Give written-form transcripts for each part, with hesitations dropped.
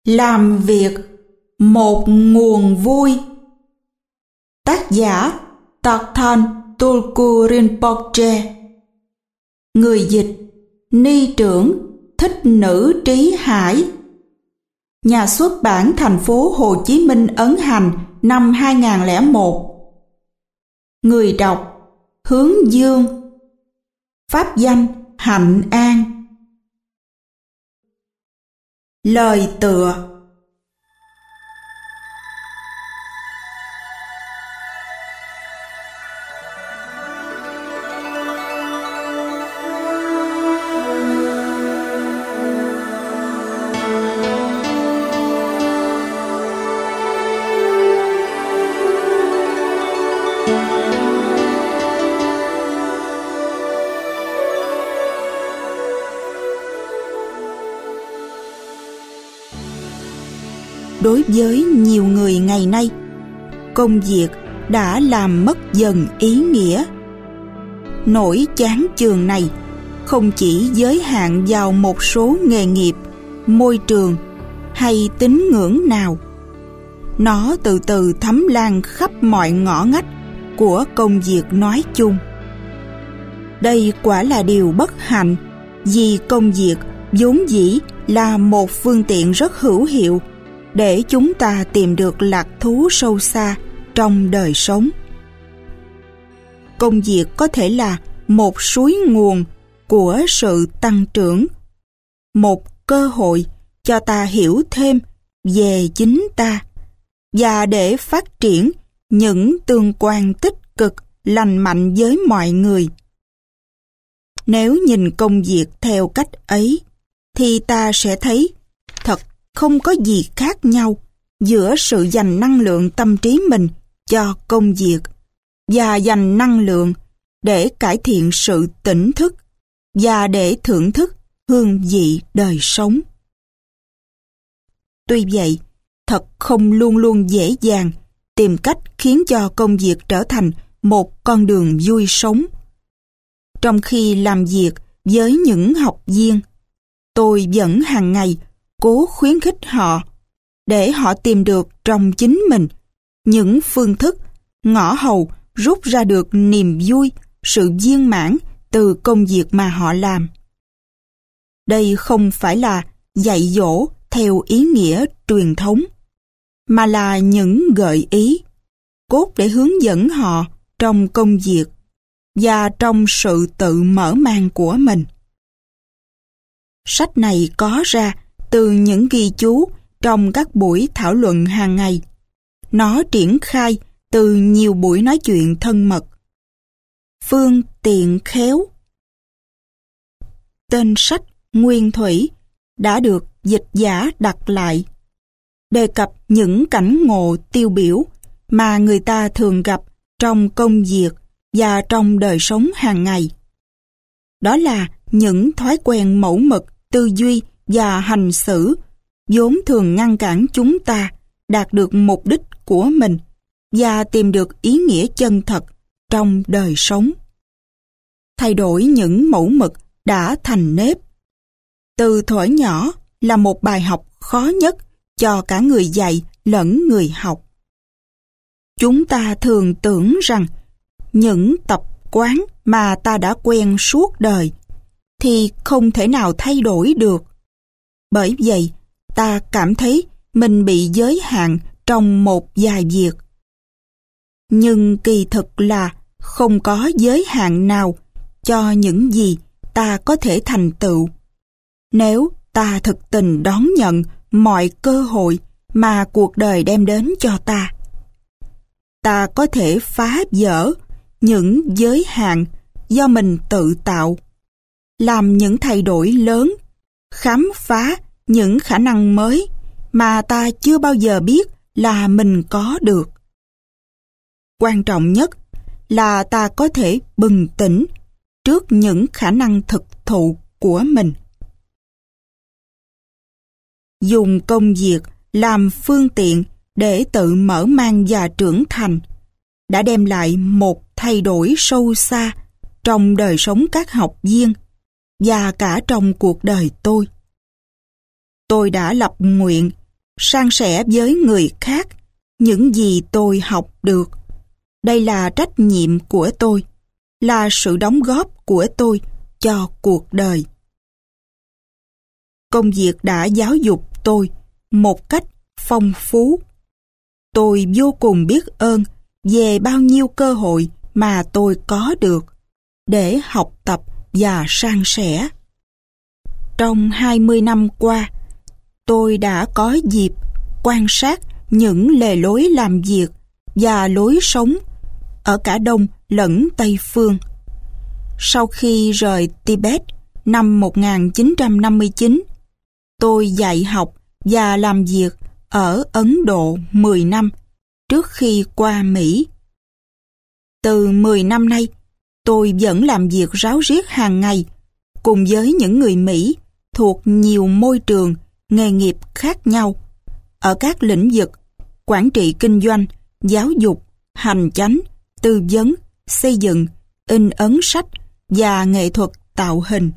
Làm việc một nguồn vui. Tác giả Thakthang Tulku Rinpoche. Người dịch Ni trưởng Thích Nữ Trí Hải. Nhà xuất bản thành phố Hồ Chí Minh ấn hành năm 2001. Người đọc Hướng Dương. Pháp danh Hạnh An. Lời tựa. Đối với nhiều người ngày nay, công việc đã làm mất dần ý nghĩa. Nỗi chán chường này không chỉ giới hạn vào một số nghề nghiệp, môi trường hay tín ngưỡng nào. Nó từ từ thấm lan khắp mọi ngõ ngách của công việc nói chung. Đây quả là điều bất hạnh, vì công việc vốn dĩ là một phương tiện rất hữu hiệu để chúng ta tìm được lạc thú sâu xa trong đời sống. Công việc có thể là một suối nguồn của sự tăng trưởng, một cơ hội cho ta hiểu thêm về chính ta và để phát triển những tương quan tích cực, lành mạnh với mọi người. Nếu nhìn công việc theo cách ấy, thì ta sẽ thấy thật không có gì khác nhau giữa sự dành năng lượng tâm trí mình cho công việc và dành năng lượng để cải thiện sự tỉnh thức và để thưởng thức hương vị đời sống. Tuy vậy, thật không luôn luôn dễ dàng tìm cách khiến cho công việc trở thành một con đường vui sống. Trong khi làm việc với những học viên, tôi vẫn hàng ngày cố khuyến khích họ để họ tìm được trong chính mình những phương thức ngõ hầu rút ra được niềm vui, sự viên mãn từ công việc mà họ làm. Đây không phải là dạy dỗ theo ý nghĩa truyền thống, mà là những gợi ý cốt để hướng dẫn họ trong công việc và trong sự tự mở mang của mình. Sách này có ra từ những ghi chú trong các buổi thảo luận hàng ngày. Nó triển khai từ nhiều buổi nói chuyện thân mật. Phương tiện khéo. Tên sách nguyên thủy đã được dịch giả đặt lại, đề cập những cảnh ngộ tiêu biểu mà người ta thường gặp trong công việc và trong đời sống hàng ngày. Đó là những thói quen mẫu mực, tư duy và hành xử vốn thường ngăn cản chúng ta đạt được mục đích của mình và tìm được ý nghĩa chân thật trong đời sống. Thay đổi những mẫu mực đã thành nếp từ thuở nhỏ là một bài học khó nhất cho cả người dạy lẫn người học. Chúng ta thường tưởng rằng những tập quán mà ta đã quen suốt đời thì không thể nào thay đổi được. Bởi vậy, ta cảm thấy mình bị giới hạn trong một vài việc. Nhưng kỳ thực là không có giới hạn nào cho những gì ta có thể thành tựu, nếu ta thực tình đón nhận mọi cơ hội mà cuộc đời đem đến cho ta. Ta có thể phá vỡ những giới hạn do mình tự tạo, làm những thay đổi lớn, khám phá những khả năng mới mà ta chưa bao giờ biết là mình có được. Quan trọng nhất là ta có thể bừng tỉnh trước những khả năng thực thụ của mình. Dùng công việc làm phương tiện để tự mở mang và trưởng thành đã đem lại một thay đổi sâu xa trong đời sống các học viên và cả trong cuộc đời tôi. Tôi đã lập nguyện san sẻ với người khác những gì tôi học được. Đây là trách nhiệm của tôi, là sự đóng góp của tôi cho cuộc đời. Công việc đã giáo dục tôi một cách phong phú. Tôi vô cùng biết ơn về bao nhiêu cơ hội mà tôi có được để học tập và san sẻ. Trong 20 năm qua, tôi đã có dịp quan sát những lề lối làm việc và lối sống ở cả Đông lẫn Tây Phương. Sau khi rời Tibet năm 1959, tôi dạy học và làm việc ở Ấn Độ 10 năm trước khi qua Mỹ. Từ 10 năm nay, tôi vẫn làm việc ráo riết hàng ngày cùng với những người Mỹ thuộc nhiều môi trường, nghề nghiệp khác nhau ở các lĩnh vực quản trị kinh doanh, giáo dục, hành chánh, tư vấn, xây dựng, in ấn sách và nghệ thuật tạo hình.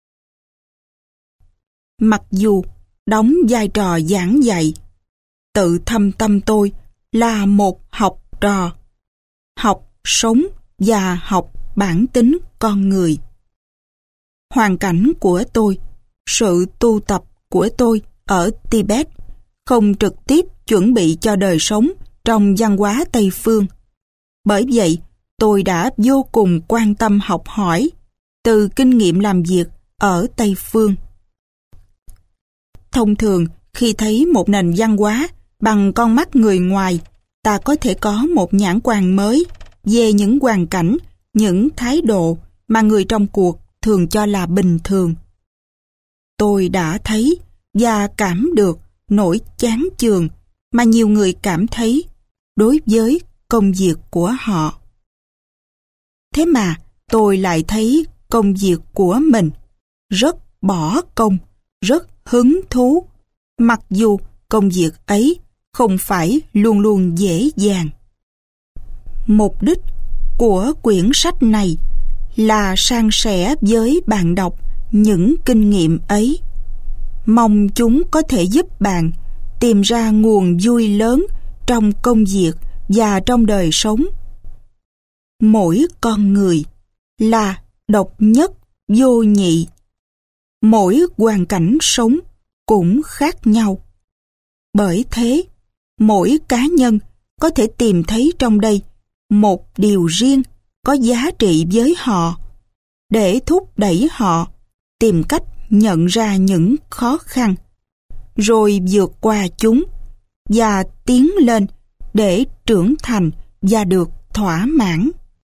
Mặc dù đóng vai trò giảng dạy, tự thâm tâm tôi là một học trò, học sống và học bản tính con người. Hoàn cảnh của tôi, sự tu tập của tôi ở Tibet không trực tiếp chuẩn bị cho đời sống trong văn hóa Tây Phương. Bởi vậy, tôi đã vô cùng quan tâm học hỏi từ kinh nghiệm làm việc ở Tây Phương. Thông thường, khi thấy một nền văn hóa bằng con mắt người ngoài, ta có thể có một nhãn quan mới về những hoàn cảnh, những thái độ mà người trong cuộc thường cho là bình thường. Tôi đã thấy và cảm được nỗi chán chường mà nhiều người cảm thấy đối với công việc của họ. Thế mà tôi lại thấy công việc của mình rất bỏ công, rất hứng thú, mặc dù công việc ấy không phải luôn luôn dễ dàng. Mục đích của quyển sách này là san sẻ với bạn đọc những kinh nghiệm ấy. Mong chúng có thể giúp bạn tìm ra nguồn vui lớn trong công việc và trong đời sống. Mỗi con người là độc nhất vô nhị. Mỗi hoàn cảnh sống cũng khác nhau. Bởi thế, mỗi cá nhân có thể tìm thấy trong đây một điều riêng có giá trị với họ, để thúc đẩy họ tìm cách nhận ra những khó khăn, rồi vượt qua chúng và tiến lên để trưởng thành và được thỏa mãn.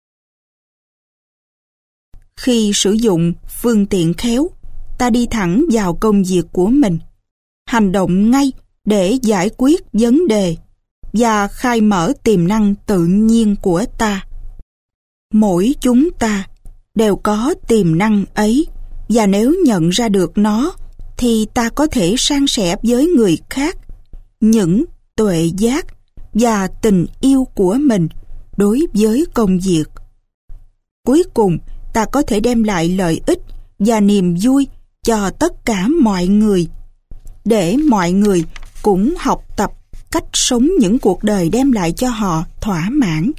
Khi sử dụng phương tiện khéo, ta đi thẳng vào công việc của mình, hành động ngay để giải quyết vấn đề và khai mở tiềm năng tự nhiên của ta. Mỗi chúng ta đều có tiềm năng ấy, và nếu nhận ra được nó thì ta có thể san sẻ với người khác những tuệ giác và tình yêu của mình đối với công việc. Cuối cùng, ta có thể đem lại lợi ích và niềm vui cho tất cả mọi người, để mọi người cũng học tập cách sống những cuộc đời đem lại cho họ thỏa mãn.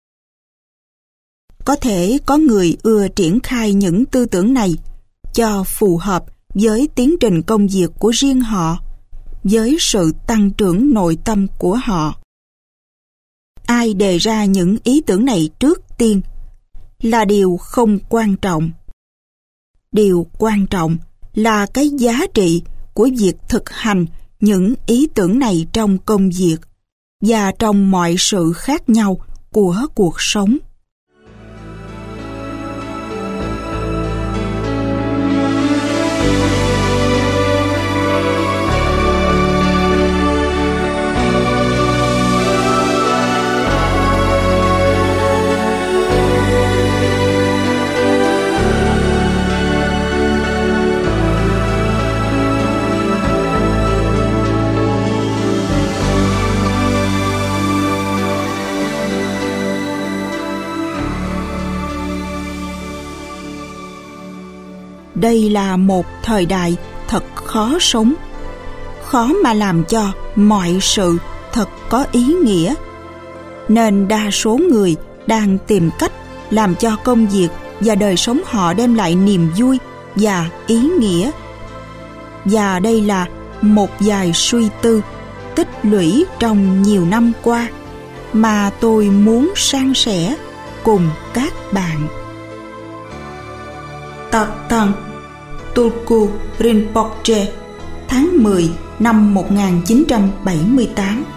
Có thể có người ưa triển khai những tư tưởng này cho phù hợp với tiến trình công việc của riêng họ, với sự tăng trưởng nội tâm của họ. Ai đề ra những ý tưởng này trước tiên là điều không quan trọng. Điều quan trọng là cái giá trị của việc thực hành những ý tưởng này trong công việc và trong mọi sự khác nhau của cuộc sống. Đây là một thời đại thật khó sống. khó mà làm cho mọi sự thật có ý nghĩa. Nên đa số người đang tìm cách làm cho công việc và đời sống họ đem lại niềm vui và ý nghĩa. Và đây là một vài suy tư tích lũy trong nhiều năm qua mà tôi muốn san sẻ cùng các bạn. Thakthang Tulku Rinpoche, tháng 10 năm 1978.